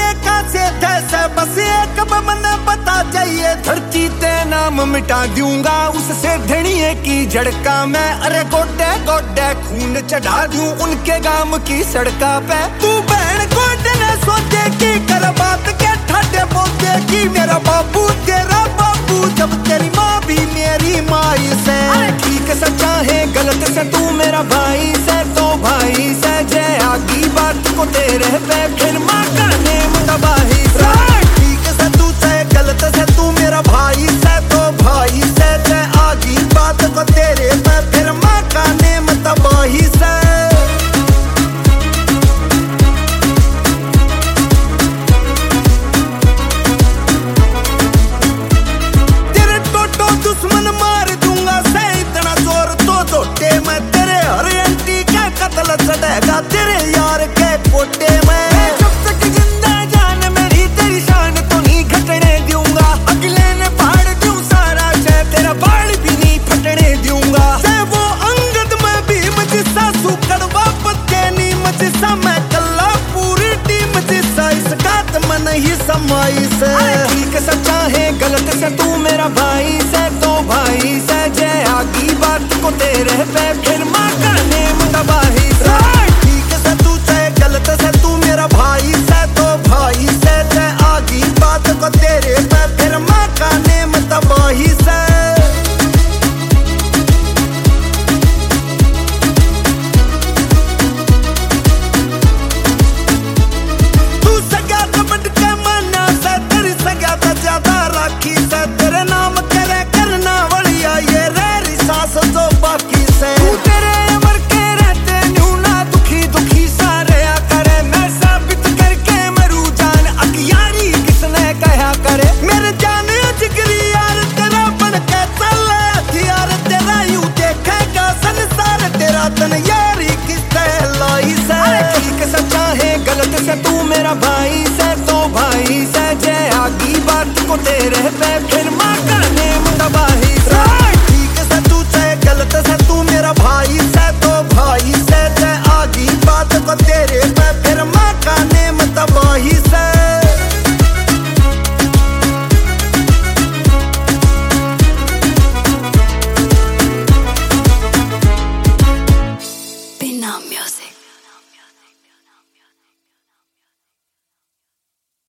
का से थे बस एक मने बता चाहिए। धरती ते नाम मिटा दूंगा उससे ढेणिए की झड़का मैं। अरे गोडे गोडे खून चढ़ा दूं उनके गांव की सड़का पे। तू बहन गोडे ने सोचे की कर बात के ठाडे बोलते की मेरा बाबू तेरा बाबू जब तेरी माँ भी मेरी माई से। ठीक सच्चा है गलत से तू मेरा भाई से तो भाई से जय आगी बात को तेरे पे फिर माँ का नेम तबाही से। ठीक से तू से गलत से तू मेरा भाई से तो भाई से जय आगी बात को तेरे पे फिर माँ का नेम तबाही से। दुश्मन मार दूंगा से इतना जोर तो छोटे मैं तेरे हर एंटी का कत्ल चढ़ेगा तेरे यार के पोटे में। जब तक जिंदा जान मेरी तेरी शान तो नहीं घटने दूंगा। अगले ने फाड़ दूं सारा शहर तेरा बाल भी नहीं फटने दूंगा। से वो अंगद में भी मुझसा सुकड़वा पत्ते नहीं मुझसा मैं कल्ला पूरी टीम जिसा इस गात में नहीं समाई से। ठीक सच्चा है गलत से तू मेरा भाई से तो भाई से जय आगी बात को तेरे पे फिर माँ का नेम तबाही से। ठीक से तू से गलत से तू मेरा भाई से तो भाई से जय आगी बात को तेरे पे फिर माँ का नेम तबाही से। तू सगा तो बढ़ के माना से तेरी सगा तो ज्यादा राखी से। तेरे नाम करे करना वलिया ये रेरी सास जो बाकी से। तू तेरे अमर के रहते न्यू ना दुखी दुखी सारे आ करे। मैं साबित करके मरू जान अखियारी किसने कहा करे। मेरे जान जिगरी यार तेरा बन के चल हथियार तेरा यूं देखेगा संसार तेरा तन यारी किसने लाई से। ठीक सच्चा है गलत से तू मेरा भाई से तो भाई से जय आगी बात को तेरे पे फिर